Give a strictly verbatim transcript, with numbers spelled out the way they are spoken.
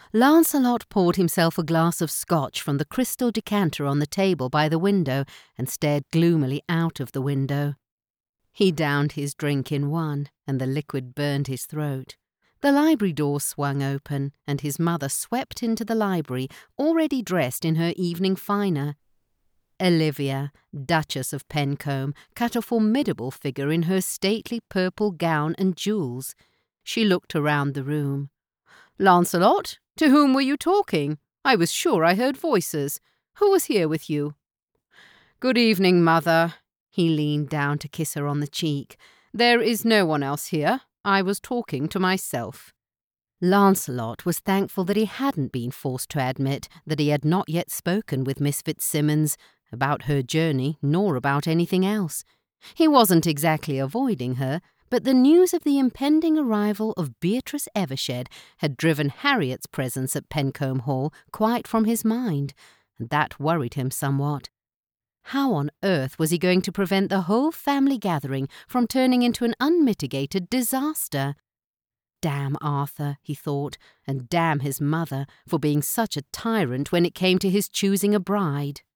Lancelot poured himself a glass of scotch from the crystal decanter on the table by the window and stared gloomily out of the window. He downed his drink in one, and the liquid burned his throat. The library door swung open, and his mother swept into the library, already dressed in her evening finery. Olivia, Duchess of Pencombe, cut a formidable figure in her stately purple gown and jewels. She looked around the room. "Lancelot, to whom were you talking? I was sure I heard voices. Who was here with you?" "Good evening, mother." He leaned down to kiss her on the cheek. "There is no one else here. I was talking to myself." Lancelot was thankful that he hadn't been forced to admit that he had not yet spoken with Miss Fitzsimmons about her journey nor about anything else. He wasn't exactly avoiding her, but the news of the impending arrival of Beatrice Evershed had driven Harriet's presence at Pencombe Hall quite from his mind, and that worried him somewhat. How on earth was he going to prevent the whole family gathering from turning into an unmitigated disaster? Damn Arthur, he thought, and damn his mother for being such a tyrant when it came to his choosing a bride.